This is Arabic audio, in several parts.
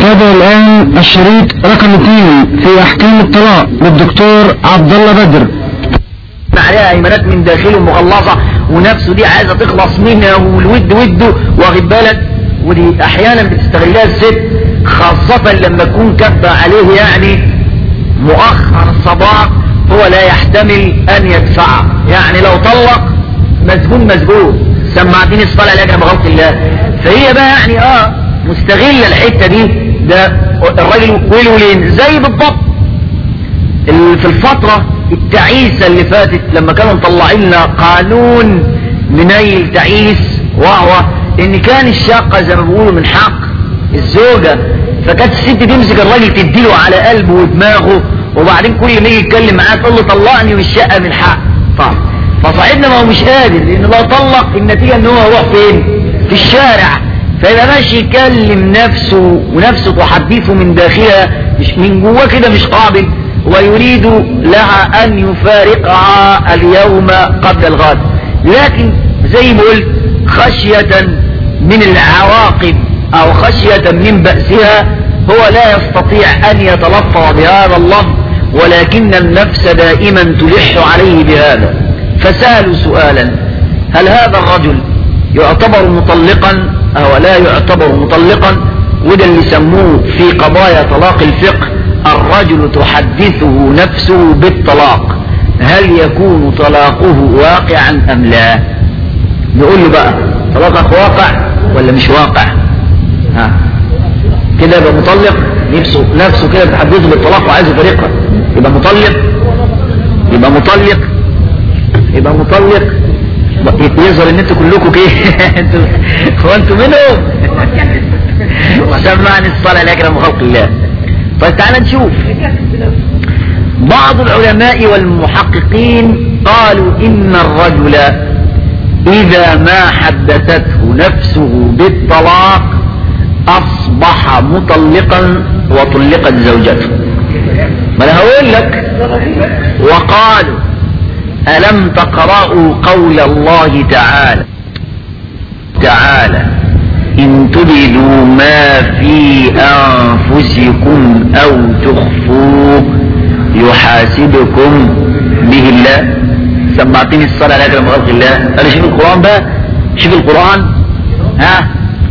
يتابع الآن الشريط رقم 2 في أحكام الطلاق للدكتور عبد الله بدر. عليها ايمانات من داخله مغلظة ونفسه دي عايزة تخلص منها والود وده واخد بالك، ودي احيانا بتستغلها الست خاصة لما تكون كاتبة عليه يعني مؤخر صداق هو لا يحتمل ان يدفع، يعني لو طلق مسجون سمعتني الصلاة لك بغلط الله. فهي بقى يعني مستغلة الحتة دي، ده الراجل والولين زي بالضبط في الفترة التعيسة اللي فاتت لما كانوا مطلعين لنا قانون منيل تعيس، وهو ان كان الشقة زي ما بيقولوا من حق الزوجة، فكانت الست تمسك الراجل تديله على قلبه ودماغه، وبعدين كل ما يجي يتكلم معاه تقول له طلقني والشقة من حق. فصاحبنا ما هو مش قادر، لان لو طلق النتيجة ان هو يروح فين؟ في الشارع. فيبقى ماشي يكلم نفسه ونفسه تحدثه من داخلها، مش من جواه كده مش قابل، ويريد لها ان يفارقها اليوم قبل الغد، لكن زي ما قلت خشية من العواقب او خشية من بأسها هو لا يستطيع ان يتلفظ بهذا اللفظ، ولكن النفس دائما تلح عليه بهذا. فسألوا سؤالا: هل هذا الرجل يعتبر مطلقا او لا يعتبر مطلقا؟ وده اللي سموه في قضايا طلاق الفقه الرجل تحدثه نفسه بالطلاق، هل يكون طلاقه واقعا ام لا؟ نقول له بقى طلاقك واقع ولا مش واقع؟ كده يبقى مطلق، نفسه كده تحدثه بالطلاق وعايز يفارقها، يبقى مطلق يظهر ان انتوا كلكم كده هو انتوا منهم سمعني الصلاة لاكرم خلق الله. طيب تعالى نشوف. بعض العلماء والمحققين قالوا ان الرجل اذا ما حدثته نفسه بالطلاق اصبح مطلقا وطلقت زوجته. ما انا هقول لك: وقالوا ألم تقرأوا قول الله تعالى إن تبدوا ما في أنفسكم أو تخفوه يحاسبكم به الله. سمعتني الصلاة لك لما خلق الله. أنا شوف القرآن بقى، شوف القرآن. ها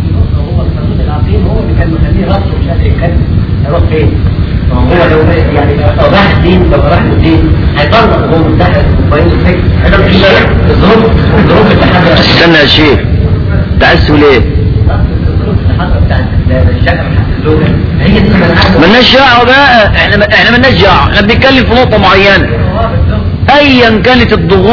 هو اللي كان مخليه رأسه مش قادر يتكلم، يروح فين؟ هو لو يعني لو راح الدين، لو راح الدين هيطلق وهو منتحر وفاين الفكر. انا مش شايف الظروف التحدي. استنى يا شيخ، انت عايز تقول ايه؟ الظروف التحدي بتاعت الشقه من حق الزوجه هي دي. مالناش دعوه بقى، احنا مالناش دعوه، احنا بنتكلم في نقطه معينه. ايا كانت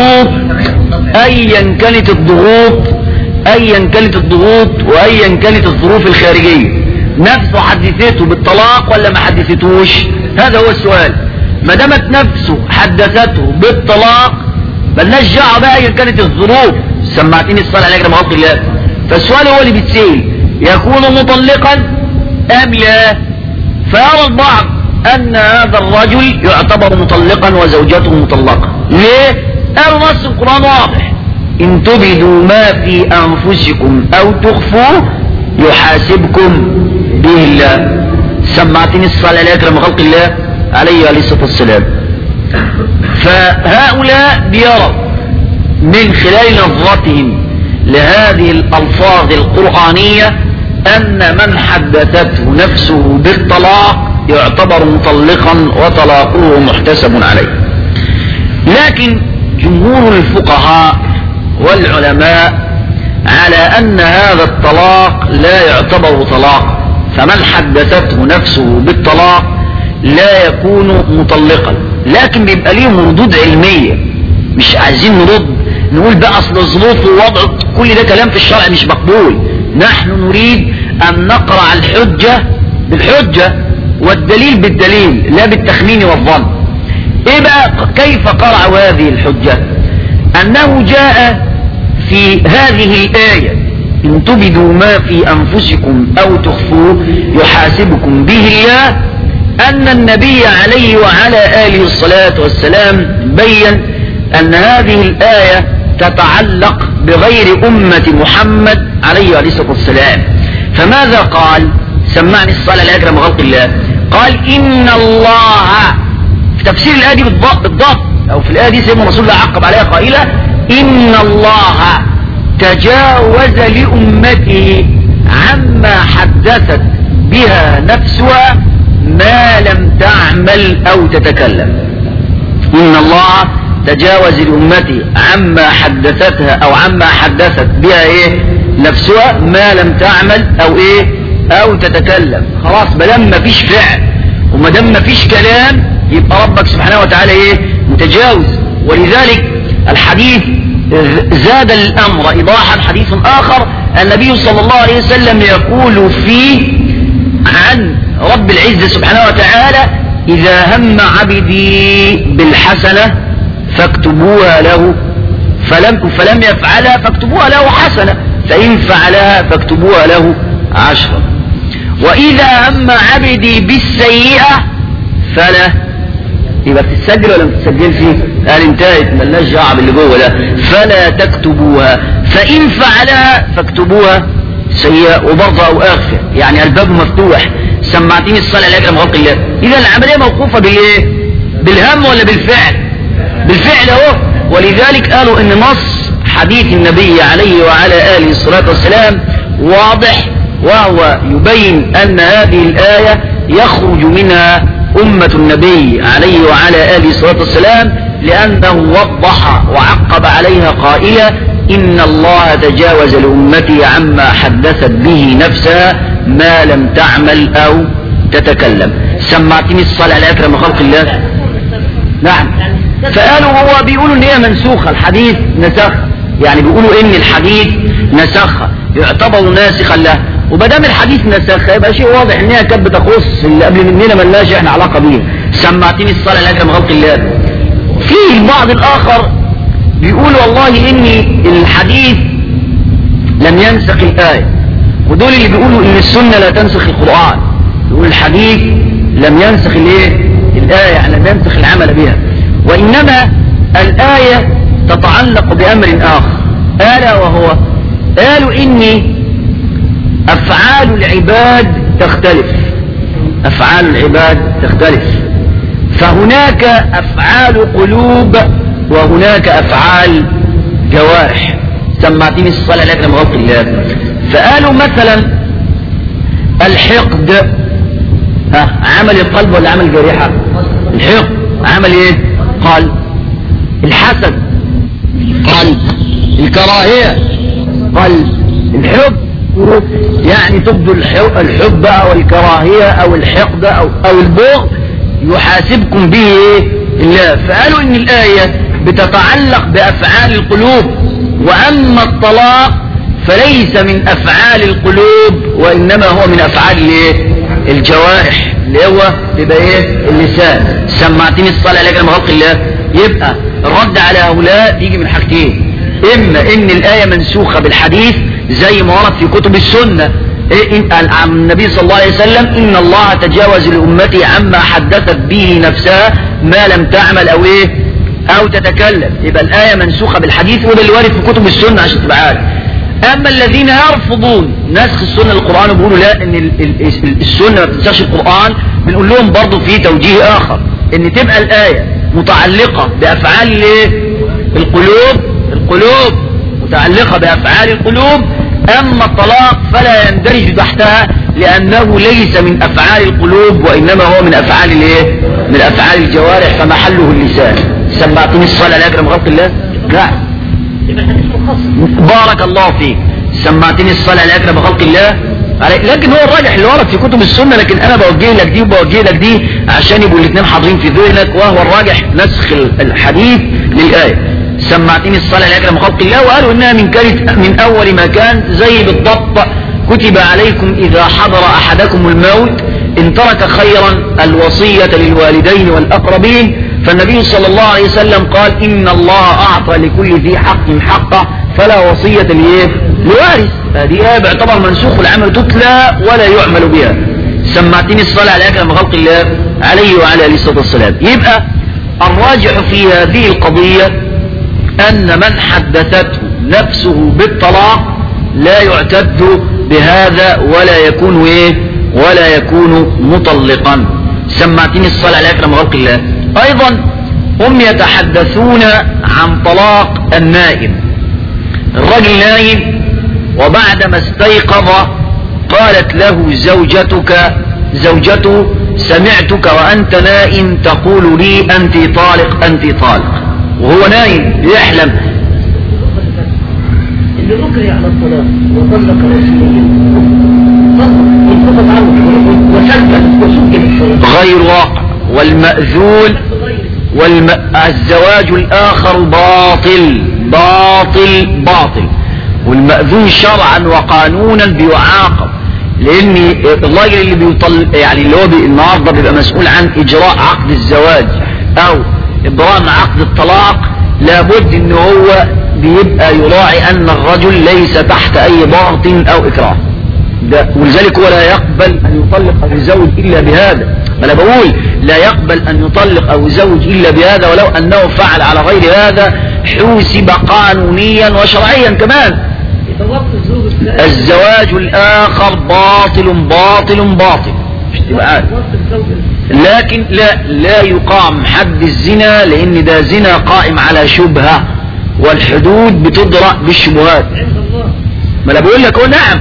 الضغوط وايا كانت الظروف الخارجيه، نفسه حدثته بالطلاق ولا ما حدثتوش؟ هذا هو السؤال. ما دامت نفسه حدثته بالطلاق مالناش دعوه بقى ايا كانت الظروف. سمعتني الصلاه عليك لما خلق الله. فالسؤال هو اللي بيتسال: يكون مطلقا ام لا؟ فيرى البعض ان هذا الرجل يعتبر مطلقا وزوجته مطلقه. ليه؟ قالوا نص القران واضح: ان تبدوا ما في انفسكم او تخفوه يحاسبكم به الله. سمعتني الصلاة عليك لما خلق الله عليه الصلاة والسلام. فهؤلاء بيروا من خلال نظرتهم لهذه الألفاظ القرآنية أن من حدثته نفسه بالطلاق يعتبر مطلقا وطلاقه محتسب عليه. لكن جمهور الفقهاء والعلماء على أن هذا الطلاق لا يعتبر طلاق، فمن حدثته نفسه بالطلاق لا يكون مطلقا. لكن بيبقى ليهم ردود علمية، مش عايزين نقول بقى اصل ظروفه ووضعه، كل ده كلام في الشرع مش مقبول. نحن نريد ان نقرع الحجة بالحجة والدليل بالدليل لا بالتخمين والظن. ايه بقى كيف قرعوا هذه الحجة؟ انه جاء في هذه الآية: إن تبدوا ما في أنفسكم أو تخفوه يحاسبكم به الله، أن النبي عليه وعلى آله الصلاة والسلام بيّن أن هذه الآية تتعلق بغير أمة محمد عليه الصلاة والسلام. فماذا قال؟ سمعني الصلاة لا يكرم خلق الله. قال إن الله، في تفسير الآية دي بالضبط أو في الآية دي سيدنا رسول الله عقب عليها قائلة إن الله تجاوز لأمته عما حدثت بها نفسها ما لم تعمل أو تتكلم. إن الله تجاوز لأمته عما حدثتها أو عما حدثت بها نفسها ما لم تعمل أو تتكلم. خلاص مادام مفيش فعل ومادام مفيش كلام يبقى ربك سبحانه وتعالى متجاوز. ولذلك الحديث زاد الأمر إيضاحا حديث آخر النبي صلى الله عليه وسلم يقول فيه عن رب العزة سبحانه وتعالى إذا هم عبدي بالحسنة فاكتبوها له فلم يفعلها فاكتبوها له حسنة فإن فعلها فاكتبوها له 10. وإذا هم عبدي بالسيئة فلا، يبقى بتتسجل ولا بتتسجل فيه؟ قال انتهت ملناش دعوه باللي جوه ده. فلا تكتبوها فإن فعلها فاكتبوها سيئة وبرضه أو أغفر، يعني الباب مفتوح. سمعتني الصلاة لا يكرم خلق الله. إذا العملية موقوفة بالهم ولا بالفعل؟ بالفعل اهو. ولذلك قالوا إن نص حديث النبي عليه وعلى آله الصلاة والسلام واضح، وهو يبين أن هذه الآية يخرج منها أمة النبي عليه وعلى آله الصلاة والسلام، لأنه وضح وعقب عليها قائلا إن الله تجاوز لأمتي عما حدثت به نفسها ما لم تعمل أو تتكلم. سمعتني الصلاة لا يكرم خلق الله. نعم. فقالوا هو بيقولوا إن هي منسوخة، الحديث نسخ، يعني بيقولوا إن الحديث نسخ يعتبر ناسخا له. وبدام الحديث نسخ يبقى شيء واضح ان هي كانت بتخص اللي قبل مننا ملناش احنا علاقه بيها. سمعتني الصلاه لا يكرم خلق الله. في البعض الاخر بيقول والله ان الحديث لم ينسخ الايه، ودول اللي بيقولوا ان السنه لا تنسخ القران. يقول الحديث لم ينسخ الايه، يعني لم ينسخ العمل بها، وانما الايه تتعلق بامر اخر الا وهو قالوا اني أفعال العباد تختلف. أفعال العباد تختلف، فهناك أفعال قلوب وهناك أفعال جوارح. سمعتني الصلاة لكن مغفر الله. فقالوا مثلا الحقد عمل القلب ولا عمل جارحة؟ الحقد عمل قلب. الحسد قلب. الكراهية قلب. الحب يعني تبدو الحب او الكراهية او الحقد او البغض يحاسبكم به الله. فقالوا ان الآية بتتعلق بافعال القلوب، واما الطلاق فليس من افعال القلوب وانما هو من افعال الجوارح اللي هو يبقى اللسان. سمعتني الصلاة لكن خلق الله. يبقى الرد على هؤلاء يجي من حاجتين، اما ان الآية منسوخة بالحديث زي ما ورد في كتب السنة عن النبي صلى الله عليه وسلم إن الله تجاوز لأمتي عما حدثت به نفسها ما لم تعمل أو تتكلم، يبقى الآية منسوخة بالحديث، وده اللي وارد في كتب السنة عشان تبقى عارف. أما الذين يرفضون نسخ السنة للقرآن وبيقولوا لا إن السنة ما بتنسخش القرآن، بنقول لهم برضه في توجيه آخر إن تبقى الآية متعلقة بأفعال القلوب متعلقة بأفعال القلوب، أما الطلاق فلا يندرج تحتها لأنه ليس من أفعال القلوب وإنما هو من أفعال من أفعال الجوارح، فمحله اللسان. سمعتني الصلاة لا يكرم خلق الله. نعم. بارك الله فيك. سمعتني الصلاة لا يكرم خلق الله. لكن هو الراجح اللي ورد في كتب السنة، لكن أنا بوجه لك دي وبوجه لك دي عشان يبقوا الاثنين حاضرين في ذهنك، وهو الراجح نسخ الحديث للآية. سمعتني الصلاة لا يكرم خلق الله. وقالوا إنها من أول ما كان زي بالضبط كتب عليكم إذا حضر أحدكم الموت إن ترك خيرا الوصية للوالدين والأقربين، فالنبي صلى الله عليه وسلم قال إن الله أعطى لكل ذي حق حقه فلا وصية لوارث. هذه آية باعتبار منسوخ العمل تتلى ولا يعمل بها. سمعتني الصلاة لا يكرم خلق الله عليه وعلى آله الصلاة والسلام. يبقى الراجح في هذه القضية أن من حدثته نفسه بالطلاق لا يعتد بهذا ولا يكون مطلقا. سمعتني الصلاة على أكرم خلق الله. أيضا هم يتحدثون عن طلاق النائم. الرجل نايم وبعدما استيقظ قالت له زوجته سمعتك وأنت نائم تقول لي أنت طالق أنت طالق، وهو نايم يحلم. اللي أكره على الطلاق وطلق رسميا انتقض عنه وسجل غير واقع. والمأذون الزواج الآخر باطل باطل باطل، والمأذون شرعا وقانونا بيعاقب، لأن الراجل اللي بيطلق يعني اللي هو النهارده بيبقى مسؤول عن إجراء عقد الزواج أو إبرام عقد الطلاق، لابد إن هو بيبقى يراعي أن الرجل ليس تحت أي ضغط أو إكراه، ولذلك هو لا يقبل أن يطلق أو يزوج إلا بهذا. أنا بقول لا يقبل أن يطلق أو يزوج إلا بهذا، ولو أنه فعل على غير هذا حوسب قانونيا وشرعيا كمان. الزواج الآخر باطل باطل باطل، لكن لا يقام حد الزنا، لأن ده زنا قائم على شبهة، والحدود بتدرأ بالشبهات. ما أنا بقول لك نعم.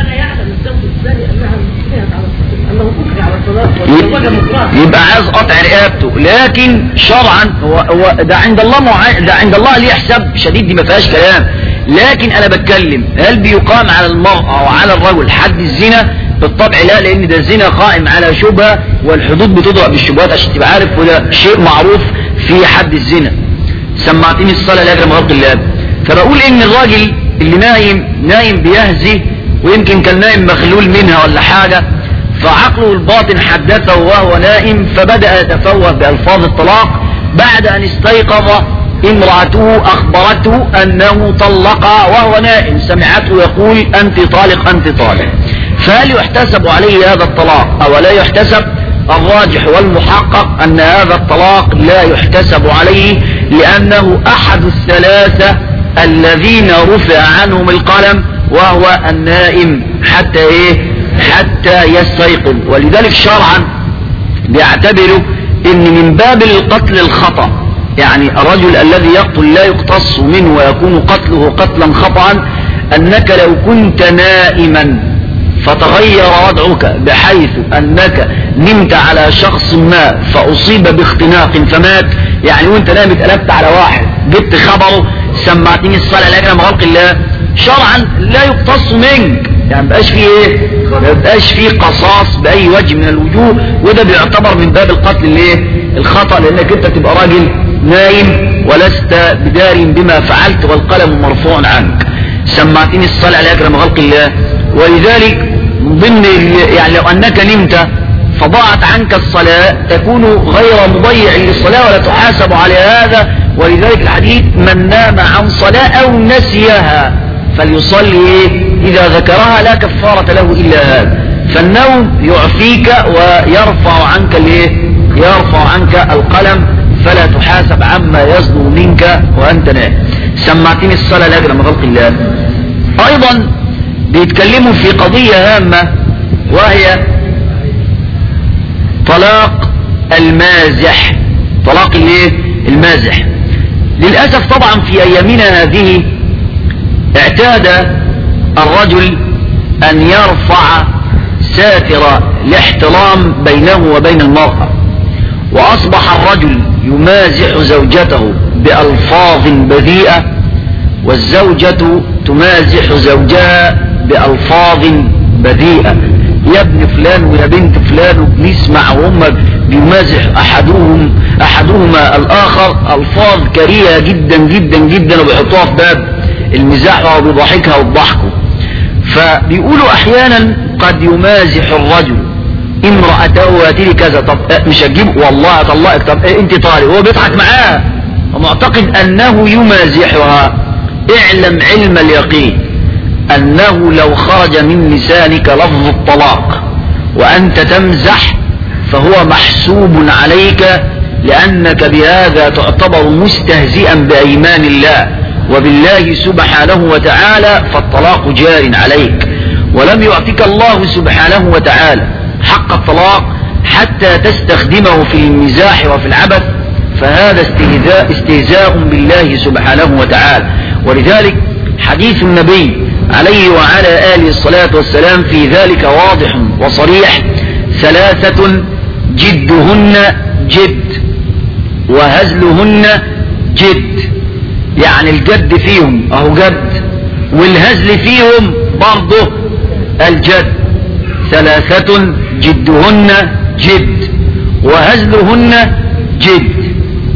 يبقى عايز قطع رقابته، لكن شرعا هو ده عند الله ده عند الله ليه حساب شديد، دي ما فيهاش كلام. لكن انا بتكلم هل بيقام على المرأة او على الرجل حد الزنا؟ بالطبع لا، لان ده الزنا قائم على شبهة، والحدود بتضرب بالشبهات عشان تبقى عارف، وده شيء معروف في حد الزنا. سمعتني الصلاة لا يكرم خلق الله. فبقول ان الراجل اللي نايم بيهزي، ويمكن كان نايم مخلول منها ولا حاجة، فعقله الباطن حدثه وهو نائم، فبدأ يتفوه بألفاظ الطلاق بعد أن استيقظ امرأته أخبرته أنه طلق وهو نائم، سمعته يقول أنت طالق أنت طالق. فهل يحتسب عليه هذا الطلاق أو لا يحتسب؟ الراجح والمحقق أن هذا الطلاق لا يحتسب عليه، لأنه أحد الثلاثة الذين رفع عنهم القلم، وهو النائم حتى يستيقظ. ولذلك شرعا بيعتبروا ان من باب القتل الخطأ، يعني الرجل الذي يقتل لا يقتص منه ويكون قتله قتلا خطأ، انك لو كنت نائما فتغير وضعك بحيث انك نمت على شخص ما فاصيب باختناق فمات، يعني وانت نايم اتقلبت على واحد جبت خبره سمعتني الصلاة لا يكرم خلق الله، شرعا لا يقتص منك، يعني ما يبقاش فيه قصاص بأي وجه من الوجوه، وده بيعتبر من باب القتل الخطأ، لأنك انت تبقى راجل نايم ولست بدار بما فعلت والقلم مرفوع عنك. سمعتني الصلاة لا يكرم خلق الله. ولذلك ضمن يعني لو أنك نمت فضاعت عنك الصلاة تكون غير مضيع للصلاة ولا تحاسب على هذا. ولذلك الحديث من نام عن صلاة أو نسيها فليصلي إذا ذكرها لا كفارة له إلا هذا. فالنوم يعفيك ويرفع عنك يرفع عنك القلم، فلا تحاسب عما يصدر منك وأنت نائم. سمعتني الصلاة لا يكرم خلق الله. أيضا بيتكلموا في قضية هامة، وهي طلاق المازح. طلاق المازح. للأسف طبعا في أيامنا هذه اعتاد الرجل أن يرفع ساتر الاحترام بينه وبين المرأة، وأصبح الرجل يمازح زوجته بألفاظ بذيئة، والزوجة تمازح زوجها بألفاظ بذيئة. يا ابن فلان ويا بنت فلان، وبنسمع وهم بيمازح أحدهما الآخر ألفاظ كريهة جدا جدا جدا، وبيحطوها في باب المزاح وبيضحكها وبضحكه. فبيقولوا أحيانا قد يمازح الرجل امرأته واتي كذا، طب مش هتجيب والله طلقك، طب انت طالق، هو بيضحك معاها ومعتقد أنه يمازحها. اعلم علم اليقين أنه لو خرج من لسانك لفظ الطلاق وأنت تمزح فهو محسوب عليك، لأنك بهذا تعتبر مستهزئا بأيمان الله وبالله سبحانه وتعالى، فالطلاق جار عليك. ولم يعطيك الله سبحانه وتعالى حق الطلاق حتى تستخدمه في المزاح وفي العبث فهذا استهزاء بالله سبحانه وتعالى. ولذلك حديث النبي عليه وعلى آله الصلاة والسلام في ذلك واضح وصريح: ثلاثة جدهن جد وهزلهن جد، يعني الجد فيهم اهو جد والهزل فيهم برضه الجد. ثلاثة جدهن جد وهزلهن جد.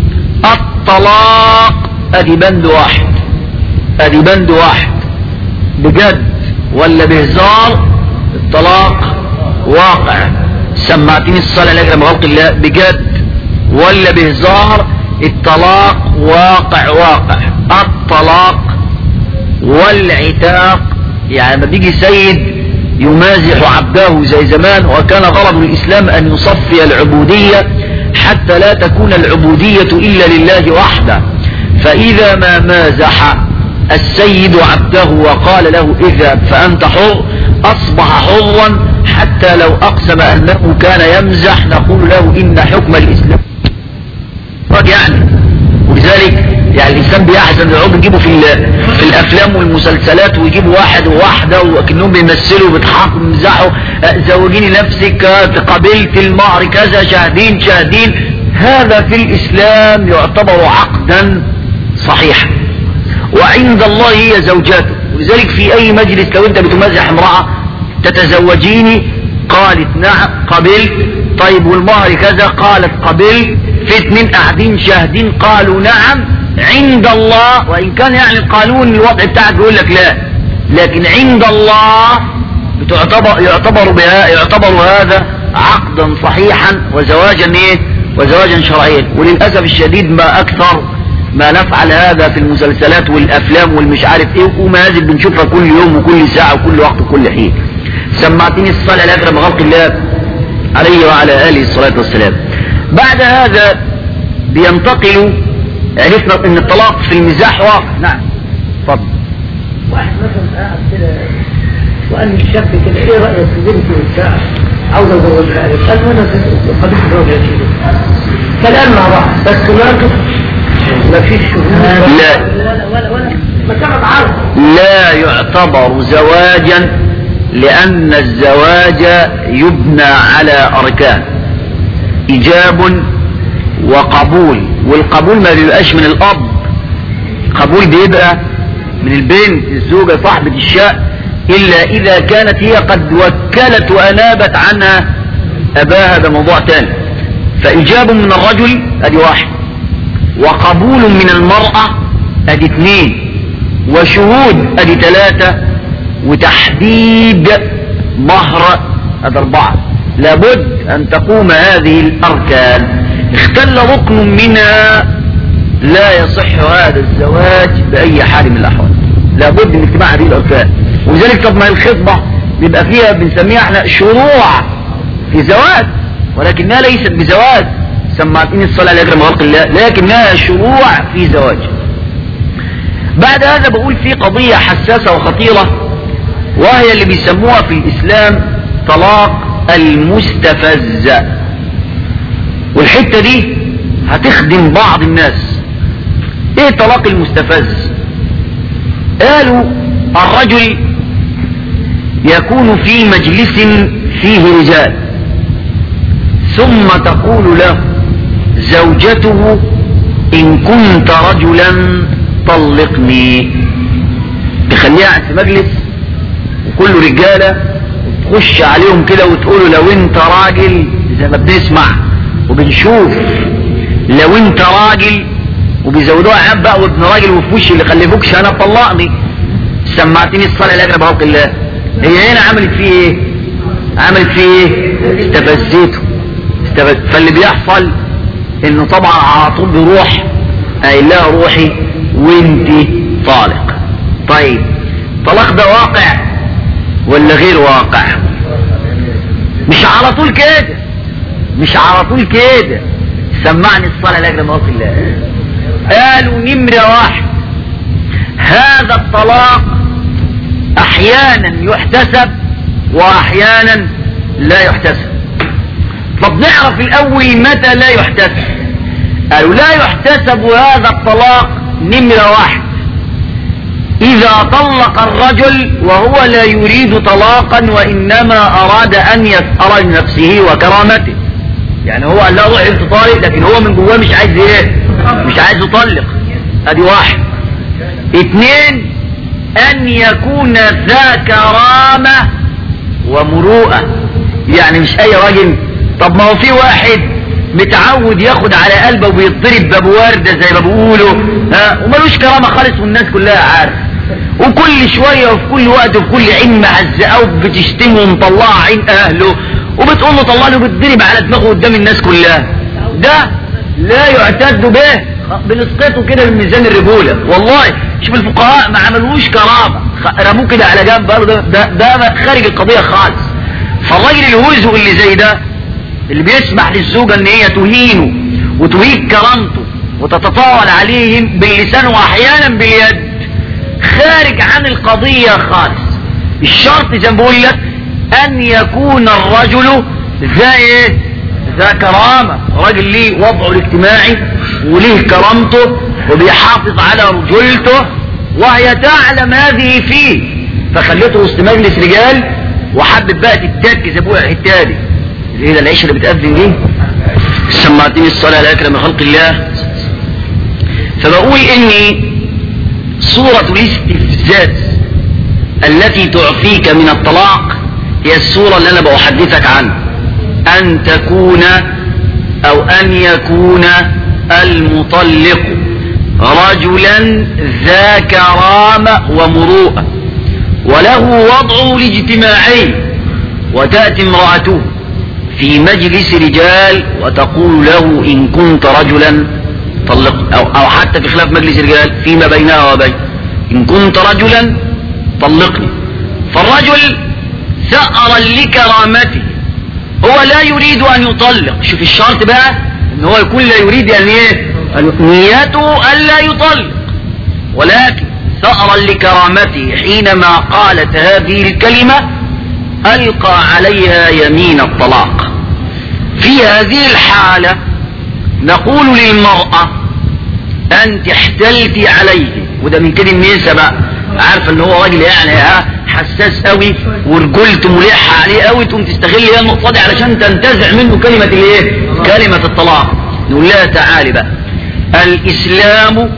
الطلاق ادي بند واحد، ادي بند واحد، بجد ولا بهزار الطلاق واقع. سمعتني الصلاة لأجل خلق الله، بجد ولا بهزار الطلاق واقع. واقع الطلاق والعتاق، يعني لما بيجي سيد يمازح عبده زي زمان، وكان غرض الإسلام أن يصفي العبودية حتى لا تكون العبودية إلا لله وحده. فإذا ما مازح السيد عبده وقال له اذهب فأنت حر أصبح حرا، حتى لو أقسم أنه كان يمزح نقول له إن حكم الإسلام يعني. ولذلك يعني الإنسان بيحزن العود يجيبوا في الأفلام والمسلسلات، ويجيبوا واحد وواحدة وكأنهم بيمثلوا بيضحكوا ويمزحوا: زوجيني نفسك، قبلت المهر كذا، شاهدين شاهدين. هذا في الإسلام يعتبر عقدا صحيحا، وعند الله هي زوجاته. ولذلك في أي مجلس لو أنت بتمزح امرأة: تتزوجيني؟ قالت نعم. قبلت؟ طيب والمهر كذا؟ قالت قبلت. في اثنين قاعدين شاهدين قالوا نعم، عند الله، وإن كان يعني القانون الوضع بتاعك بيقول لك لا، لكن عند الله يعتبر هذا عقدا صحيحا وزواجا ايه؟ وزواجا شرعيا. وللأسف الشديد ما أكثر ما نفعل هذا في المسلسلات والأفلام والمش عارف ايه، ومهازل بنشوفها كل يوم وكل ساعة وكل وقت وكل حين. سمعتني الصلاة لأكرم خلق الله عليه وعلى آله الصلاة والسلام. بعد هذا بينتقل، عرفنا ان الطلاق في المزاح واقع. نعم اتفضل. واحد مثلا قاعد كده وقال لي الشاب كده: ايه رأيك في بنتي وبتاع عاوز ازوجها؟ قال له: انا قبلت زوجها كده. كلام مع بعض بس ما فيش شهود ولا مسألة عرض، لا يعتبر زواجا، لأن الزواج يبنى على أركان: إيجاب وقبول. والقبول ما بيبقاش من الأب، قبول بيبقى من البنت الزوجة صاحبة الشأن، إلا إذا كانت هي قد وكلت وأنابت عنها أباها، ده موضوع تاني. فإيجاب من الرجل أدي واحد، وقبول من المرأة أدي اثنين، وشهود أدي ثلاثة، وتحديد مهر أدي أربعة. لابد أن تقوم هذه الأركان. اختل ركن منها لا يصح هذا الزواج بأي حال من الأحوال. لابد من اتباع هذه الأركان. ولذلك طب ما الخطبة بيبقى فيها بنسميها احنا شروع في زواج، ولكنها ليست بزواج. سمعتني الصلاة لأجل خلق الله، لكنها شروع في زواج. بعد هذا بقول في قضية حساسة وخطيرة، وهي اللي بيسموها في الإسلام طلاق المستفز. والحتة دي هتخدم بعض الناس. ايه طلاق المستفز؟ قالوا الرجل يكون في مجلس فيه رجال، ثم تقول له زوجته: إن كنت رجلا طلقني. تخليها في مجلس وكله رجالة، تخش عليهم كده وتقولوا: لو انت راجل، زي ما بنسمع وبنشوف، لو انت راجل، وبيزودوها عيب بقى وابن راجل وفي وش اللي خلفوكش انا طلقني. سمعتني الصلاة لأجل خلق الله. هي هنا عملت فيه ايه؟ عملت فيه ايه؟ استفزيته. فاللي بيحصل انه طبعا على طول بيروح قايل لها: روحي وانت طالق. طيب طلاق ده واقع ولا غير واقع؟ مش على طول كده، مش على طول كده. سمعني الصلاة لأجل خلق الله. قالوا نمرة واحد: هذا الطلاق احيانا يحتسب واحيانا لا يحتسب. طب نعرف الاول متى لا يحتسب. قالوا لا يحتسب هذا الطلاق نمرة 1 اذا طلق الرجل وهو لا يريد طلاقا وانما اراد ان يسأر لنفسه وكرامته. يعني هو قال لا روح انت طالق، لكن هو من جواه مش عايز ايه؟ مش عايز يطلق. ادي 1. 2 ان يكون ذا كرامة ومروءة. يعني مش اي راجل. طب ما هو في واحد متعود ياخد على قلبه وبيضرب باب وردة زي ما بيقولوا، وملوش كرامة خالص والناس كلها عارف، وكل شوية وفي كل وقت وفي كل عين معزقه وبتشتمه ومطلعه عين اهله وبتقول له طلع له بتضرب على دماغه قدام الناس كلها. ده لا يعتد به، بنسقطه كده من ميزان الرجولة. والله شوف الفقهاء ما عملوش كرامة، رموه كده على جنب، قالوا ده خارج القضية خالص. فالراجل الهزء اللي زي ده اللي بيسمح للزوجة ان هي تهينه وتهيك كرامته وتتطاول عليهم باللسان واحيانا باليد، خارج عن القضية خالص. الشرط زي ما بقول لك ان يكون الرجل ذا ايه؟ ذا كرامة، راجل ليه وضعه الاجتماعي وليه كرامته وبيحافظ على رجولته وهي تعلم هذه فيه، فخليته وسط مجلس رجال وحبت بقى تتركز ابوها الحته دي اللي هي العيشه اللي بتأذن دي. سمعتني الصلاه على اكرم خلق الله. فبقول اني صورة الاستفزاز التي تعفيك من الطلاق هي الصورة اللي انا بحدثك عنها، ان تكون او ان يكون المطلق رجلا ذا كرامة ومروءة وله وضعه الاجتماعي، وتأتي امرأته في مجلس رجال وتقول له إن كنت رجلا طلق، أو حتى في خلاف مجلس رجال فيما بينها وبين إن كنت رجلا طلقني. فالرجل ثأرا لكرامته هو لا يريد أن يطلق. شوف الشرط بقى إن هو يكون لا يريد أن نيته ألا يطلق، ولكن ثأرا لكرامته حينما قالت هذه الكلمة ألقى عليها يمين الطلاق. في هذه الحالة نقول للمرأة أنت احتلتي عليه، وده من كده النساء بقى عارفة ان هو راجل يعني حساس قوي ورجولته ملحة عليه قوي، تقوم تستغل هي النقطة دي علشان تنتزع منه كلمة الايه؟ كلمة الطلاق. نقول لها تعالي بقى، الإسلام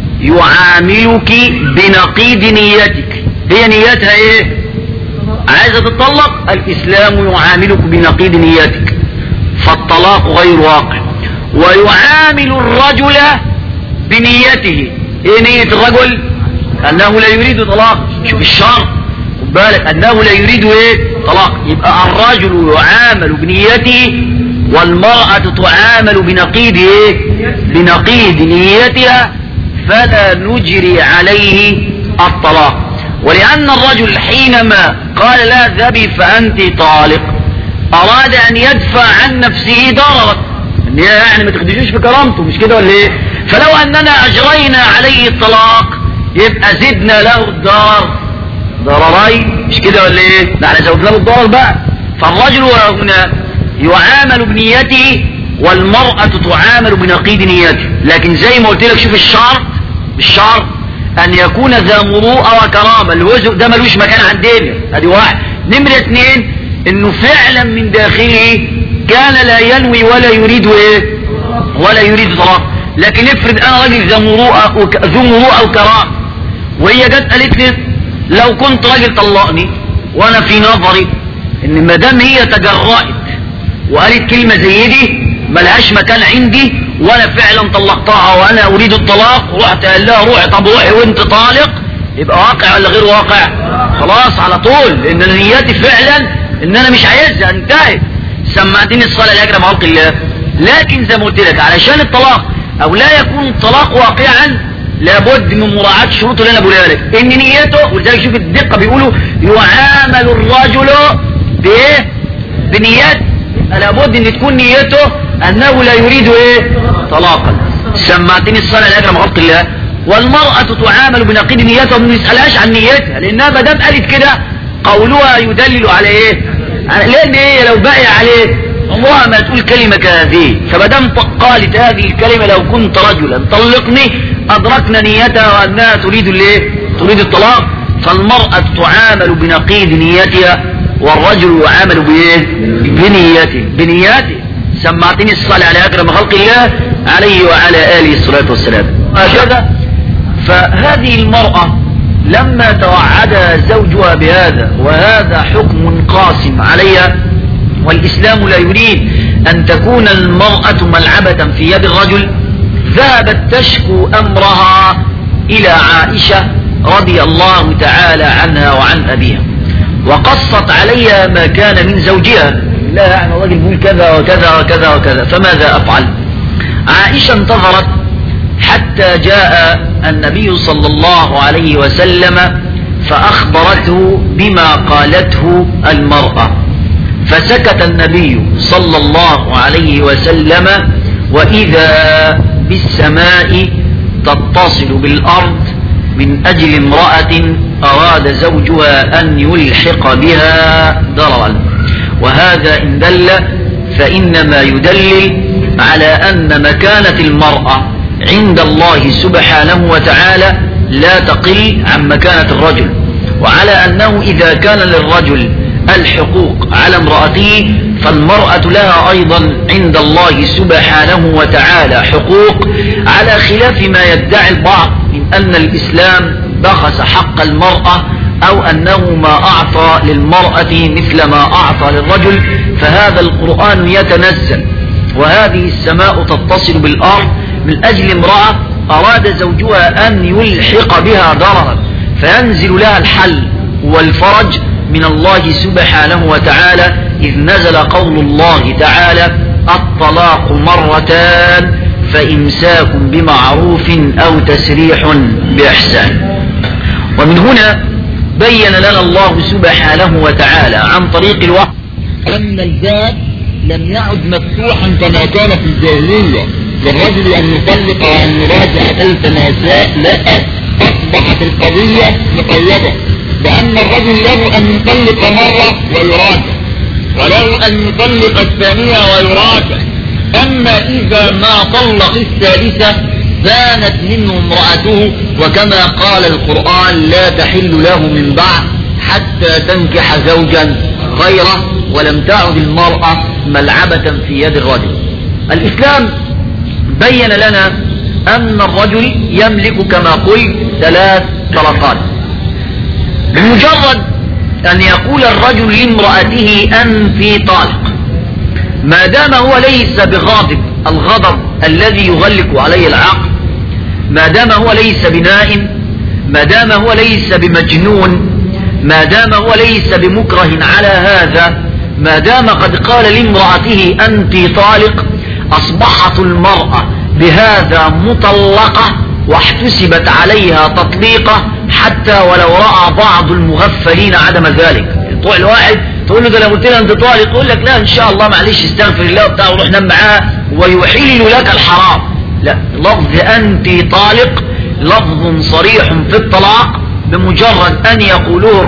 يعاملك بنقيض نيتك. هي نيتها ايه؟ عايزة تطلق، الإسلام يعاملك بنقيض نيتك، فالطلاق غير واقع. ويعامل الرجل بنيته. ايه نية الرجل؟ انه لا يريد طلاق. شوف الشرط خد بالك، انه لا يريد ايه؟ طلاق. يبقى الرجل يعامل بنيته والمرأة تعامل بنقيض ايه؟ بنقيض نيتها، فلا نجري عليه الطلاق. ولأن الرجل حينما قال لا ذهبي فأنت طالق أراد أن يدفع عن نفسه ضررا، يعني ما تخدجوش في كرامته، مش كده ولا ايه؟ فلو أننا أجرينا عليه الطلاق يبقى زدنا له الضرر ضررين، مش كده ولا ايه؟ ده احنا زودنا له الضرر بقى. فالرجل هنا يعامل بنيته والمرأة تعامل بنقيض نيته. لكن زي ما قلت لك شوف الشرط ان يكون ذا مروءة وكرامة. الوزء ده ملوش مكان عندنا، ادي 1. نمرة 2 انه فعلا من داخله كان لا ينوي ولا يريد ايه؟ ولا يريد طلاق. لكن افرض انا راجل ذو مروءة وكرامة وهي جت قالت لي لو كنت راجل طلقني، وانا في نظري ان ما دام هي تجرأت وقالت كلمة زي دي ملهاش مكان عندي وانا فعلا طلقتها وانا اريد الطلاق، ورحت قال لها روحي، طب روحي وانت طالق، يبقى واقع ولا غير واقع؟ خلاص على طول، لان نيتي فعلا ان انا مش عايزها، انتهت. سمعتني الصلاة لاجل ما خلق الله. لكن زي ما قلت لك علشان الطلاق او لا يكون الطلاق واقعا لابد من مراعاة الشروط اللي انا بقولها لك، ان نيته، ولذلك شوف الدقة بيقولوا يعامل الرجل بايه؟ بنيته. لابد ان تكون نيته انه لا يريد ايه؟ طلاقا. سمعتني الصلاة لاجل ما خلق الله. والمرأة تعامل بنقيض نيتها، وما نسألهاش عن نيتها، لانها ما دام قالت كده قولها يدلل على ايه؟ لان هي لو باقي عليه عمرها ما تقول كلمة كهذه. فمادام قالت هذه الكلمة لو كنت رجلا طلقني أدركنا نيتها وأنها تريد الايه؟ تريد الطلاق. فالمرأة تعامل بنقيض نيتها والرجل يعامل بنياته. سمعتني الصلاة على أكرم خلق الله عليه وعلى آله الصلاة والسلام. هكذا فهذه المرأة لما توعدها زوجها بهذا وهذا حكم قاسم عليها، والإسلام لا يريد أن تكون المرأة ملعبة في يد الرجل، ذهبت تشكو أمرها إلى عائشة رضي الله تعالى عنها وعن أبيها، وقصت عليها ما كان من زوجها. لا يعني الرجل يقول كذا وكذا وكذا وكذا، فماذا أفعل؟ عائشة انتظرت حتى جاء النبي صلى الله عليه وسلم فأخبرته بما قالته المرأة، فسكت النبي صلى الله عليه وسلم وإذا بالسماء تتصل بالأرض من أجل امرأة أراد زوجها أن يلحق بها ضررا. وهذا إن دل فإنما يدلل على أن مكانة المرأة عند الله سبحانه وتعالى لا تقل عن مكانة الرجل، وعلى أنه إذا كان للرجل الحقوق على امرأته فالمرأة لها أيضا عند الله سبحانه وتعالى حقوق، على خلاف ما يدعي البعض من أن الإسلام بخس حق المرأة أو أنه ما أعطى للمرأة مثل ما أعطى للرجل. فهذا القرآن يتنزل وهذه السماء تتصل بالأرض من أجل امرأة أراد زوجها أن يلحق بها ضررا، فينزل لها الحل والفرج من الله سبحانه وتعالى، إذ نزل قول الله تعالى الطلاق مرتان فإمساك بمعروف أو تسريح بإحسان. ومن هنا بين لنا الله سبحانه وتعالى عن طريق الوحي أن الباب لم يعد مفتوحا كما كان في الجاهلية للرجل أن يطلق وأن يراجع 1000 نساء. لا، أصبحت القضية مقيدة بأن الرجل له أن يطلق مرة ويراجع، وله أن يطلق الثانية ويراجع. أما إذا ما طلق الثالثة بانت منه امرأته، وكما قال القرآن لا تحل له من بعد حتى تنكح زوجا غيره، ولم تعد المرأة ملعبة في يد الرجل. الإسلام بين لنا أن الرجل يملك كما قلت 3 طلقات. بمجرد أن يقول الرجل لامرأته أنت طالق، ما دام هو ليس بغاضب الغضب الذي يغلق عليه العقل، ما دام هو ليس بنائم، ما دام هو ليس بمجنون، ما دام هو ليس بمكره على هذا، ما دام قد قال لامرأته أنت طالق، أصبحت المرأة بهذا مطلقة واحتسبت عليها تطليقة، حتى ولو رأى بعض المغفلين عدم ذلك. تروح الواحد تقول له ده لو قلت له انت طالق يقول لك لا ان شاء الله معلش استغفر الله وبتاع وروح نام معاه ويحل لك الحرام. لا، لفظ أنت طالق لفظ صريح في الطلاق، بمجرد أن يقوله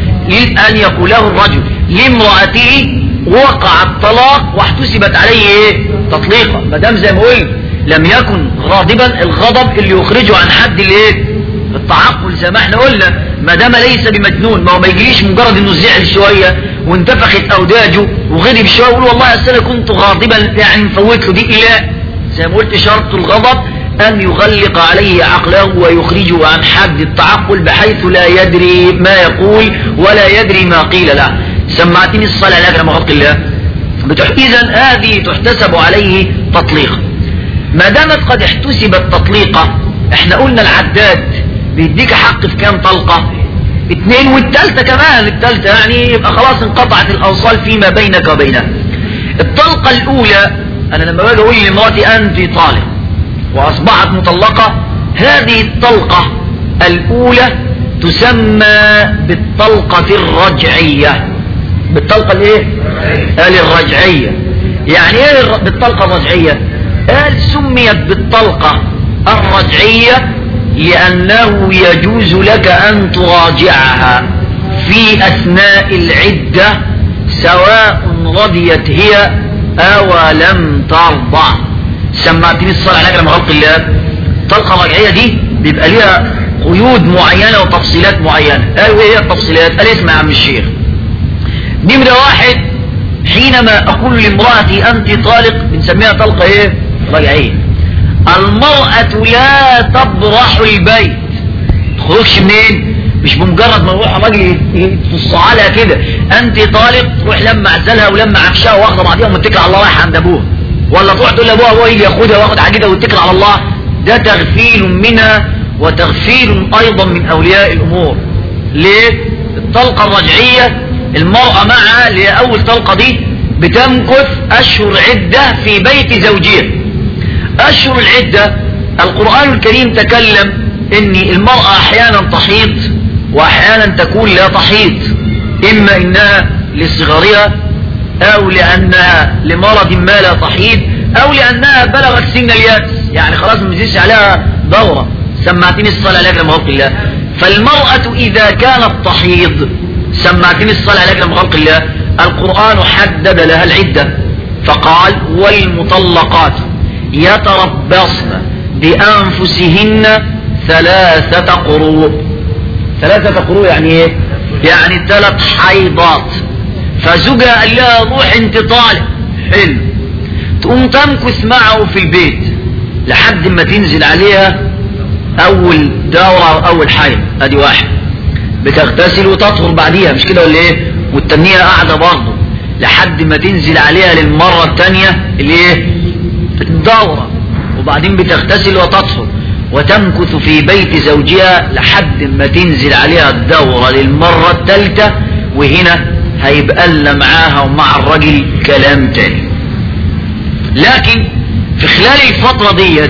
الرجل لامرأته وقع الطلاق واحتسبت عليه تطليقة، ما دام زي ما قلت لم يكن غاضبا الغضب اللي يخرجه عن حد التعقل زي ما احنا قلنا، ما دام ليس بمجنون. ما هو ما يجيليش مجرد انه زعل شويه وانتفخت اوداجه وغضب شويه ويقول والله اصل انا كنت غاضبا يعني مفوت له دي. لا، زي ما قلت شرط الغضب ان يغلق عليه عقله ويخرجه عن حد التعقل بحيث لا يدري ما يقول ولا يدري ما قيل له. سمعتني الصلاة لك لما خلق الله. إذن هذه تحتسب عليه تطليقة. ما دامت قد احتسبت تطليقة، احنا قلنا العداد بيديك حق في كام طلقة؟ 2، والثالثة كمان، الثالثة يعني يبقى خلاص انقطعت الأوصال فيما بينك وبينها. الطلقة الأولى أنا لما باجي أقول لمراتي أنت طالق وأصبحت مطلقة، هذه الطلقة الأولى تسمى بالطلقة الرجعية. بالطلقة الايه؟ الرجعية. يعني ايه بالطلقة الرجعية؟ قال سميت بالطلقة الرجعية لأنه يجوز لك أن تراجعها في أثناء العدة، سواء رضيت هي أولم ترضع. سمعتني الصلاة عليك لما خلق الله. الطلقة الرجعية دي بيبقى ليها قيود معينة وتفصيلات معينة. قالوا ايه هي التفصيلات؟ قال اسمع يا عم الشيخ. نمرة واحد، حينما أقول لامرأتي أنت طالق بنسميها طلقة ايه؟ رجعية. المرأة لا تبرح البيت، تخرجش منين؟ مش بمجرد ما يروح الراجل يتص عليها كده انت طالق تروح لما عزلها ولما عفشها واخده بعضيها ومتكل على الله رايح عند ابوها، ولا تروح تقول لابوها ابوها يجي ياخدها واخد حاجتها ويتكل على الله. ده تغفيل منها وتغفيل ايضا من اولياء الامور. ليه؟ الطلقه الرجعيه المراه معها اللي هي اول طلقه دي بتمكث اشهر عده في بيت زوجها. اشهر العده القران الكريم تكلم ان المراه احيانا تحيض واحيانا تكون لا تحيض، اما انها لصغرها او لانها لمرض ما لا تحيض او لانها بلغت سن اليأس، يعني خلاص ما بيزيدش عليها دورة. سمعتني الصلاة عليك لما خلق الله. فالمرأة اذا كانت تحيض سمعتني الصلاة عليك لما خلق الله القرآن حدد لها العدة فقال والمطلقات يتربصن بأنفسهن 3 قروء. 3 قروء يعني ايه؟ يعني 3 حيضات. فزوجها قال لها روح انت طالق، حلو، تقوم تمكث معه في البيت لحد ما تنزل عليها اول دورة او اول حيض، ادي واحد. بتغتسل وتطهر بعديها مش كده ولا ايه؟ والتانية قاعدة برضه لحد ما تنزل عليها للمرة التانية الايه؟ الدورة، وبعدين بتغتسل وتطهر وتمكث في بيت زوجها لحد ما تنزل عليها الدورة للمرة الثالثة، وهنا هيبقى لنا معاها ومع الرجل كلام تاني. لكن في خلال الفترة ديت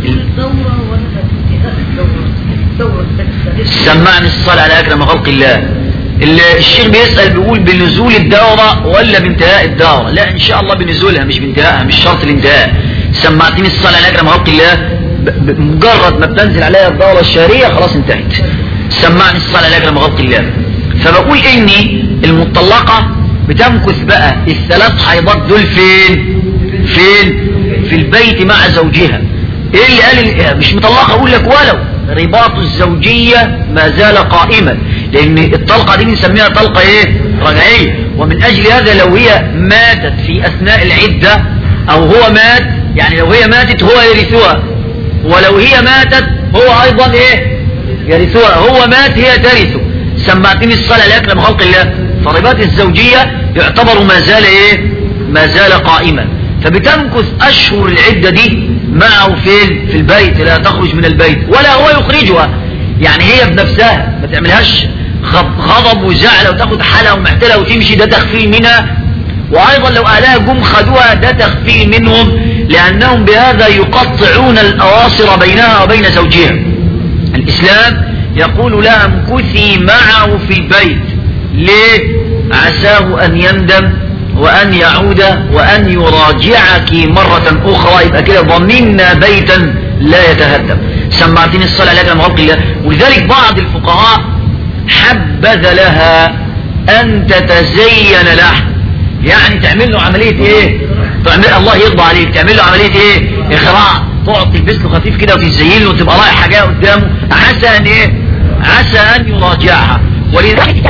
سمعني الصلاة على أكرم خلق الله. الشيخ بيسأل بيقول بنزول الدورة ولا بانتهاء الدورة؟ لا ان شاء الله بنزولها مش بانتهائها، مش شرط الانتهاء. سمعتني الصلاة على أكرم خلق الله مجرد ما بتنزل عليها الدورة الشهرية خلاص انتهت. سمعني الصلاة على أكرم خلق الله. فبقول اني المطلقة بتمكث بقى ال3 حيضات دول فين؟ في البيت مع زوجها. ايه اللي قال مش مطلقة؟ اقول لك ولو رباط الزوجية ما زال قائما، لان الطلقة دي بنسميها طلقة ايه؟ رجعية. ومن اجل هذا لو هي ماتت في اثناء العدة او هو مات، يعني لو هي ماتت هو يرثها، ولو هي ماتت هو ايضا ايه؟ يرثها. هو مات هي ترثه. سمعتني الصلاة على أكرم خلق الله. فرباط الزوجية يعتبر ما زال ايه؟ ما زال قائما. فبتمكث اشهر العدة دي معه فين؟ في البيت، لا تخرج من البيت ولا هو يخرجها، يعني هي بنفسها ما تعملهاش غضب وزعل وتاخد حالها ومعتلها وتمشي، ده تخفيل منها. وايضا لو اهلها جم خدوها ده تخفيل منهم، لانهم بهذا يقطعون الاواصر بينها وبين زوجها. الاسلام يقول لها امكثي معه في البيت. ليه؟ عساه ان يندم وان يعود وان يراجعك مرة اخرى، يبقى كده ضمننا بيتا لا يتهدم. سمعتني الصلاة عليك لما خلق الله. ولذلك بعض الفقهاء حبذ لها ان تتزين له، يعني تعمل له عملية ايه؟ تعمل الله يرضى عليك، تعمل له عملية ايه؟ اخراع، تقعد تلبس له خفيف كده وتزين له وتبقى رايحة جايه قدامه، عسى ان ايه؟ عسى ان يراجعها. ولذلك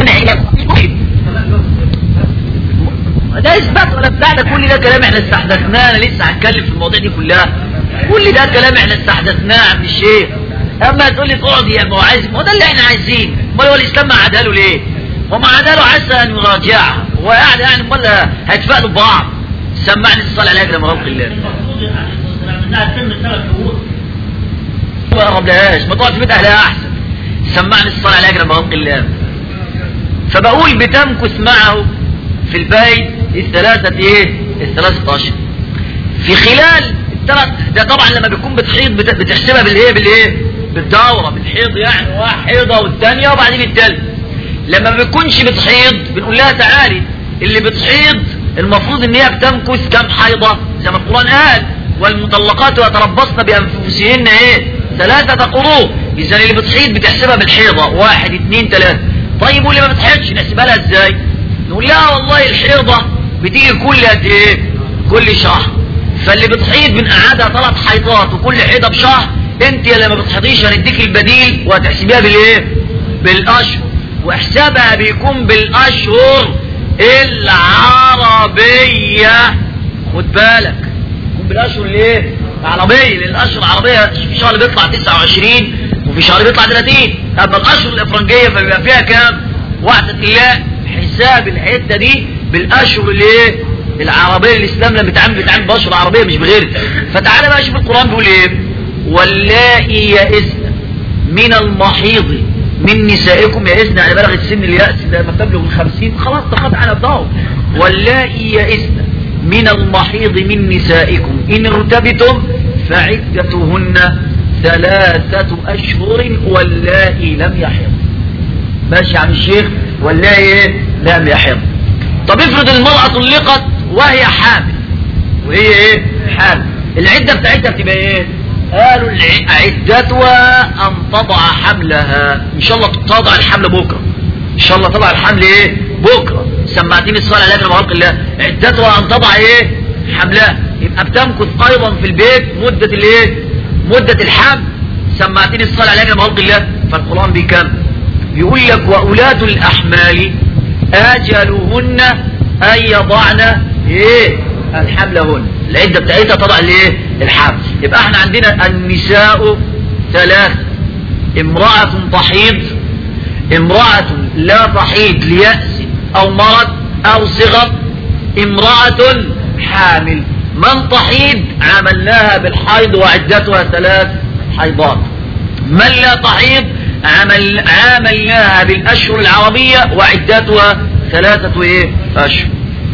ده اثبات ولا بتاع؟ ده كل ده كلام احنا استحدثناه. انا لسه هتكلم في المواضيع دي كلها. كل ده كلام احنا استحدثناه يا عم الشيخ. اما تقول لي تقعد يا ابو عايز، ما ده اللي احنا عايزينه. امال هو الاسلام ما عداله ليه؟ وما عداله عسى ان يراجعها، هو قاعد يعني امال هيتفقوا ببعض. سمعني الصلاه عليك لما خلق الله. ما قربلهاش، ما تقعد في بيت اهلها احسن. سمعني الصلاه عليك لما خلق الله. فبقول بتمكث معه في البيت ال3 اشهر. في خلال ده طبعا لما بيكون بتحيض بتحسبها بالايه؟ بالدورة، بالحيض، يعني واحد حيضة والثانية وبعدين الثالثة. لما ما بتكونش بتحيض بنقول لها تعالي، اللي بتحيض المفروض ان هي بتمكث كم حيضة زي ما القرآن قال والمطلقات يتربصن بأنفسهن ايه؟ 3 قروء. اذا اللي بتحيض بتحسبها بالحيضة 1 2 3. طيب واللي ما بتحيضش نحسبها لها ازاي؟ نقول لها والله الحيضة بتيجي كل قد ايه؟ كل شهر. فاللي بتحيض بنقعدها 3 حيضات وكل حيضة بشهر. انت لما بتحيضيش هنديك البديل وهتحسبيها بالايه؟ بالاشهر. واحسابها بيكون بالاشهر العربية. خد بالك يكون بالاشهر الايه؟ العربية. لان الاشهر العربية في شهر بيطلع 29 وفي شهر بيطلع 30. اما الاشهر الافرنجية فبيبقى فيها كام؟ وحدة الله. حساب الحتة دي بالاشهر الايه؟ العربية. الاسلام لما بيتعامل باشهر عربية مش بغيرها. فتعالى بقى شوف القرآن بيقول ايه؟ واللائي يئسن من المحيض من نسائكم. يئسن يعني بلغت سن اليأس لما تبلغ 50 خلاص تقطع على الضوء. واللائي يئسن من المحيض من نسائكم إن ارتبتم فعدتهن 3 أشهر واللائي لم يحض. ماشي يا عم الشيخ؟ واللائي لم يحض. طب افرض المرأة طلقت وهي حامل. وهي ايه؟ حامل. العدة بتاعتها بتبقى ايه؟ قالوا عدتها ان تضع حملها. ان شاء الله تضع الحمل بكرة. ان شاء الله تضع الحمل ايه؟ بكرة. سمعتني الصلاة على خلق الله. عدتها ان تضع ايه؟ حملها. يبقى بتمكث ايضا في البيت مدة الايه؟ مدة الحمل. سمعتني الصلاة على خلق الله. فالقرآن بيكمل بيقول لك وأولاة الأحمال أجلهن أن يضعن ايه؟ الحملهن. العدة بتاعتها تضع الايه؟ الحمل. يبقى احنا عندنا النساء 3. امرأة تحيض، امرأة لا تحيض ليأس او مرض او صغر، امرأة حامل. من تحيض عملناها بالحيض وعدتها 3 حيضات. من لا تحيض عاملناها بالاشهر العربية وعدتها 3 ايه؟ اشهر.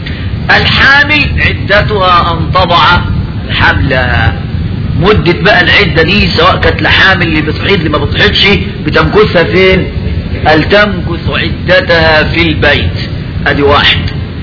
الحامل عدتها ان تضع حملها. مدة بقى العدة دي سواء كانت لحامل اللي بتحيض اللي ما بتحيضش بتمكثها فين؟ هل تمكث عدتها في البيت. ادي 1.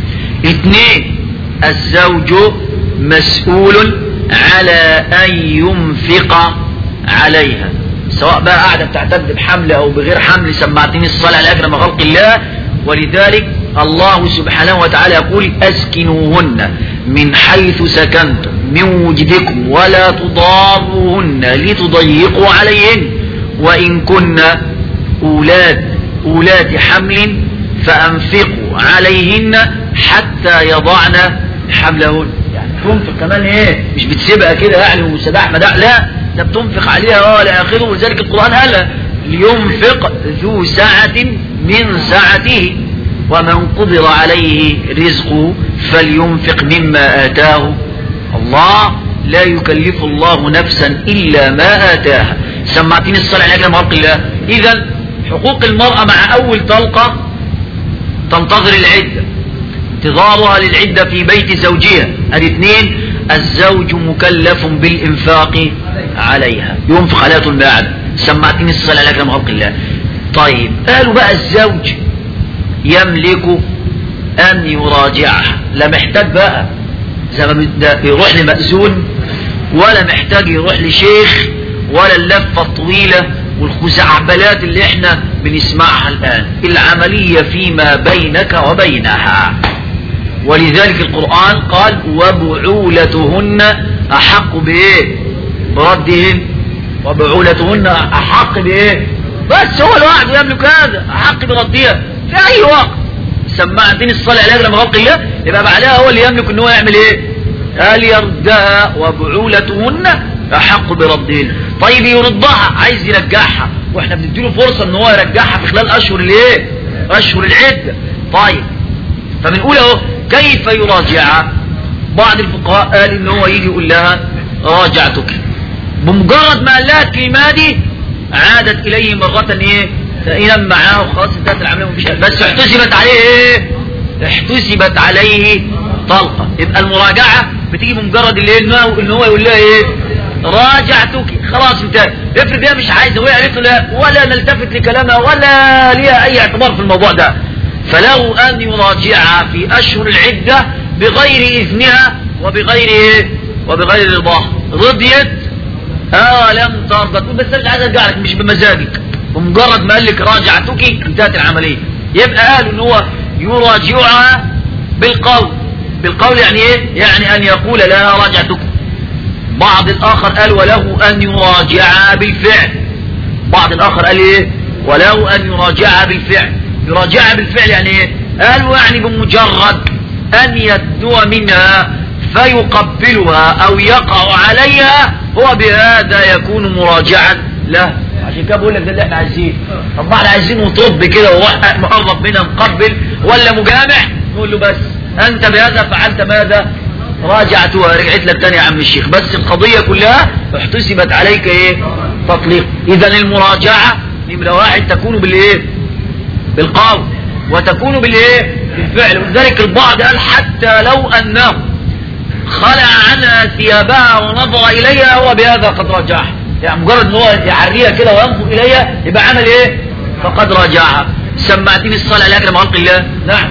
2 الزوج مسؤول على ان ينفق عليها سواء بقى قاعدة بتعتد بحمل او بغير حمل. سمعتني الصلاة على اكرم خلق الله. ولذلك الله سبحانه وتعالى يقول اسكنوهن من حيث سكنتم من وجدكم ولا تضاروهن لتضيقوا عليهن وإن كن أولاد حمل فأنفقوا عليهن حتى يضعن حملهن. يعني تنفق كمان ايه؟ مش بتسيبها كده يعني وسداح مداح، لا ده بتنفق عليها ولا آخره. ولذلك القرآن قال لينفق ذو سعة من سعته ومن قدر عليه رزقه فلينفق مما آتاه الله لا يكلف الله نفسا إلا ما آتاها. سمعتني الصلاة على أجل خلق الله. إذا حقوق المرأة مع أول طلقة تنتظر العدة، انتظارها للعدة في بيت زوجها. 2 الزوج مكلف بالإنفاق عليها، ينفق عليها طول ما قعد. سمعتني الصلاة على أجل خلق الله. طيب قالوا بقى الزوج يملك أن يراجعها، لا محتاج بقى زي ما يروح لمأذون ولا محتاج يروح لشيخ ولا اللفة الطويلة والخزعبلات اللي احنا بنسمعها الآن. العملية فيما بينك وبينها. ولذلك القرآن قال وبعولتهن أحق بإيه؟ بردهن. وبعولتهن أحق بإيه؟ بس هو الواحد يملك هذا أحق بردها في أي وقت. سمعتني الصلاة على أجل خلق الله. يبقى بعدها هو اللي يملك ان هو يعمل ايه؟ قال يردها وبعولتهن أحق بردهن. طيب يردها عايز يرجعها واحنا بنديله فرصة ان هو يرجعها في خلال اشهر الايه؟ اشهر العدة. طيب فبنقول اهو كيف يراجعها؟ بعض الفقهاء قال ان هو يجي يقول لها راجعتك. بمجرد ما قال لها الكلمة دي عادت اليه مرة ايه؟ ينام معاه وخلاص انتهت العملية ومفيش. بس احتسبت عليه ايه؟ احتسبت عليه طلقة. يبقى المراجعة بتيجي بمجرد اللي ان هو يقول لها ايه؟ راجعتك. خلاص انتهت. افرض هي مش عايزة وهي قالت له لا ولا نلتفت لكلامها ولا ليها اي اعتبار في الموضوع ده، فله ان يراجعها في اشهر العدة بغير اذنها وبغير ايه؟ وبغير رضاها. رضيت لم ترضى تقول بس مش عايز ارجع لك مش بمزاجك. ومجرد ما قال لك راجعتك انتهت العملية. يبقى قالوا ان هو يراجعها بالقول بالقول يعني ايه؟ يعني ان يقول لها راجعتكم. بعض الاخر قال وله ان يراجعها بالفعل. بعض الاخر قال ايه؟ وله ان يراجعها بالفعل. يراجعها بالفعل يعني ايه؟ قالوا يعني بمجرد ان يدنو منها فيقبلها او يقع عليها هو بهذا يكون مراجعا له. عشان كده بقول لك ده اللي احنا عايزينه. طب احنا عايزينه طب كده وروح مقرب منها مقبل ولا مجامع، نقول له بس انت بهذا فعلت ماذا؟ راجعتها، رجعت لك تاني يا عم الشيخ، بس القضية كلها احتسبت عليك ايه؟ تطليق. اذا المراجعة نمرة واحد تكون بالايه؟ بالقول، وتكون بالايه؟ بالفعل. ولذلك البعض قال حتى لو انه خلع عنها ثيابها ونظر اليها هو بهذا قد راجعها، يعني مجرد ان هو يعريها كده وينظر اليها يبقى عمل ايه؟ فقد راجعها. سمعتني الصلاة لاجل خلق الله؟ نعم.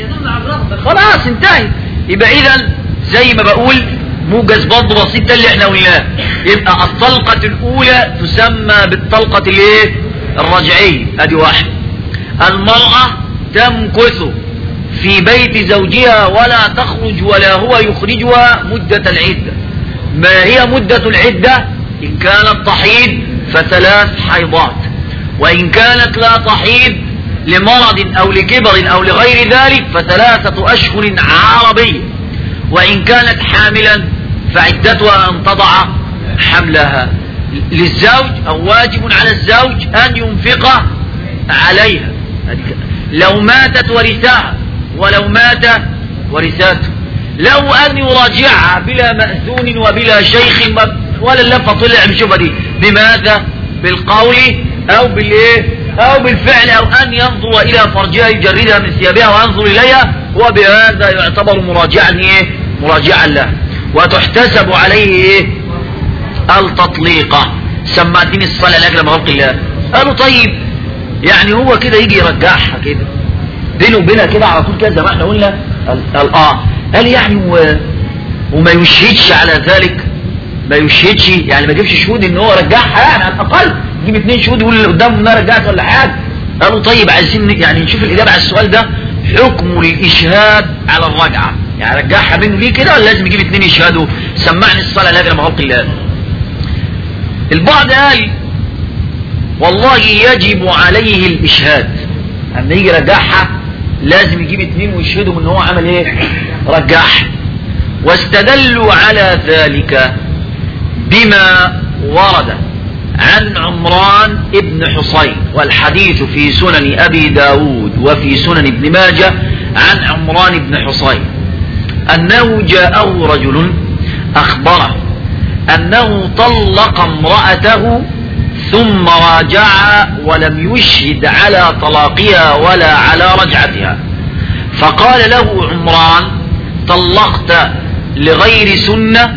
خلاص انتهي. يبقى اذا زي ما بقول موجز برضه بسيط ده اللي احنا قلناه. يبقى الطلقة الاولى تسمى بالطلقة الايه؟ الرجعية. ادي واحد. المرأة تمكث في بيت زوجها ولا تخرج ولا هو يخرجها مدة العدة. ما هي مدة العدة؟ إن كانت تحيض ف3 حيضات، وإن كانت لا تحيض لمرض أو لكبر أو لغير ذلك ف3 أشهر عربية، وإن كانت حاملا فعدتها أن تضع حملها. للزوج أو واجب على الزوج أن ينفق عليها لو ماتت ورثاها ولو مات ورثاته. لو أن يراجعها بلا مأذون وبلا شيخ ولا اللفة طلع بشوفها دي بماذا؟ بالقول أو بالإيه؟ أو بالفعل، أو أن ينظر إلى فرجها يجردها من ثيابها وينظر إليها، وبهذا يعتبر مراجعا إيه؟ مراجعا له، وتحتسب عليه إيه؟ التطليقة. سمعتني الصلاة لأجل خلق الله. قالوا طيب يعني هو كده يجي يرجعها كده بينه وبينها كده على طول كده زي ما احنا قلنا؟ قال يعني وما يشهدش على ذلك، ما يشهدش يعني ما يجيبش شهود ان هو رجعها، يعني على الاقل يجيب 2 شهود يقول اللي قدامه انها رجعت ولا حاجه. قالوا طيب عايزين يعني نشوف الاجابه على السؤال ده. حكم الاشهاد على الرجعه، يعني رجعها بينه ليه كده ولا لازم يجيب 2 يشهدوا؟ سمعني الصلاه لاجل خلق الله. البعض قال والله يجب عليه الاشهاد، اما يجي يرجعها لازم يجيب 2 ويشهدوا ان هو عمل ايه؟ رجعها. واستدلوا على ذلك بما ورد عن عمران ابن حصين، والحديث في سنن أبي داود وفي سنن ابن ماجه عن عمران بن حصين أنه جاءه رجل أخبره أنه طلق امرأته ثم راجعها ولم يشهد على طلاقها ولا على رجعتها، فقال له عمران طلقت لغير سنة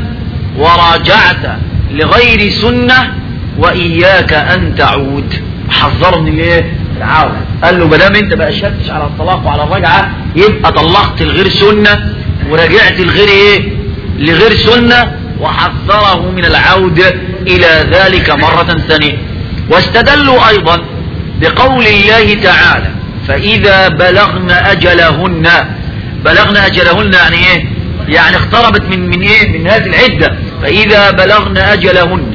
وراجعت لغير سنة وإياك أن تعود. حذره من الايه؟ العودة. قال له مدام انت بقى شهدتش على الطلاق وعلى الرجعة يبقى طلقت الغير سنة ورجعت الغير ايه؟ لغير سنة، وحذره من العودة إلى ذلك مرة ثانية. واستدلوا أيضا بقول الله تعالى فإذا بلغن أجلهن. بلغن أجلهن يعني ايه؟ يعني اقتربت من ايه؟ من هذه العدة. فإذا بلغن أجلهن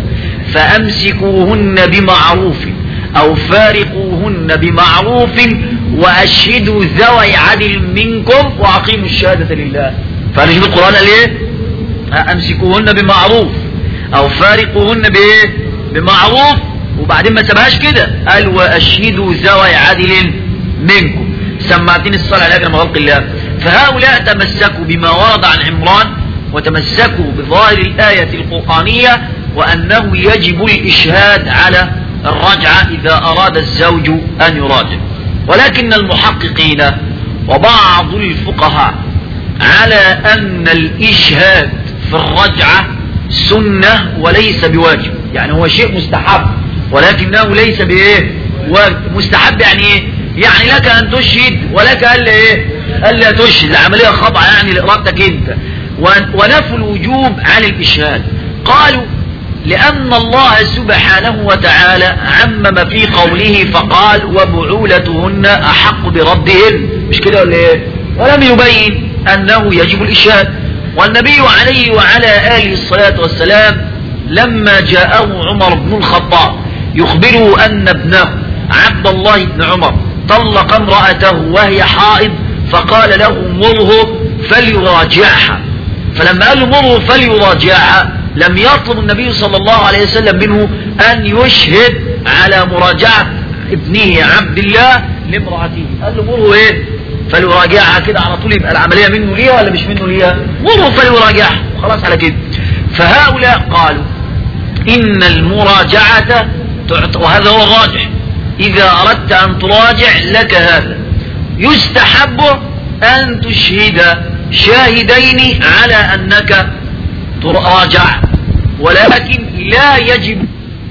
فأمسكوهن بمعروف أو فارقوهن بمعروف وأشهدوا ذوي عدل منكم وأقيموا الشهادة لله. فنجيب القرآن قال ايه؟ أمسكوهن بمعروف أو فارقوهن بايه؟ بمعروف، وبعدين ما سبهاش كده قال وأشهدوا ذوي عدل منكم. سمعتني الصلاة لأجل خلق الله. فهؤلاء تمسكوا بما ورد عن عمران وتمسكوا بظاهر الآية القرآنية وأنه يجب الإشهاد على الرجعة إذا أراد الزوج أن يراجع. ولكن المحققين وبعض الفقهاء على أن الإشهاد في الرجعة سنة وليس بواجب، يعني هو شيء مستحب ولكنه ليس بإيه؟ مستحب. يعني إيه؟ يعني لك أن تشهد ولك ألا إيه؟ ألا تشهد، العملية خاضعة يعني لإرادتك أنت. ونفوا الوجوب عن الإشهاد قالوا لأن الله سبحانه وتعالى عمم في قوله فقال وبعولتهن أحق بردهن، مش كده ولا إيه؟ ولم يبين أنه يجب الإشهاد. والنبي عليه وعلى آله الصلاة والسلام لما جاءه عمر بن الخطاب يخبره أن ابنه عبد الله بن عمر طلق امرأته وهي حائض، فقال له مره فليراجعها. فلما قال له مره فليراجعها لم يطلب النبي صلى الله عليه وسلم منه أن يشهد على مراجعة ابنه عبد الله لامرأته، قال له مره ايه فليراجعها كده على طول، يبقى العملية منه ليها ولا مش منه ليها؟ مره فليراجعها خلاص على كده. فهؤلاء قالوا إن المراجعة وهذا هو الراجح، إذا أردت أن تراجع لك هذا يستحب أن تشهد شاهدين على أنك تراجع، ولكن لا يجب.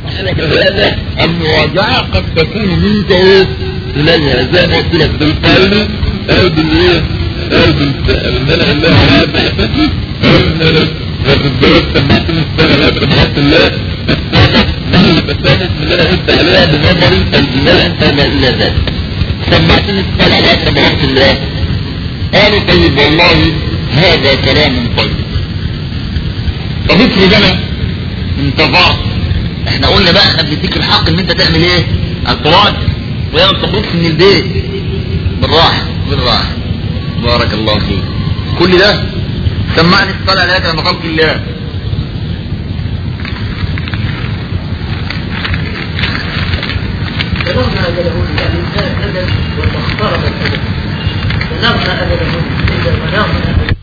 المراجعة قد تكون منك إليها زي ما قلت لك بالقلب أو بالإيه أو بالملأ الله بالدرس سمعت من السنة بمهات الله بسانة من الله انت عليها بنظري فالجمال انت ما إلا ذات سمعت من السنة بمهات الله. قالوا طيب والله هذا كلام طيب. طب افرض انا انتظرت، احنا قلنا بقى خليتيك الحق ان انت تعمل ايه التراجع وهي ما بتخرجش من البيت بالراحة بالراحة. بارك الله فيك. كل ده سمعني الصلاة عليك لما خلق الله. بلغنا أجله الإنسان أجل وتخترب الأجل، بلغنا أجله إذا بلغنا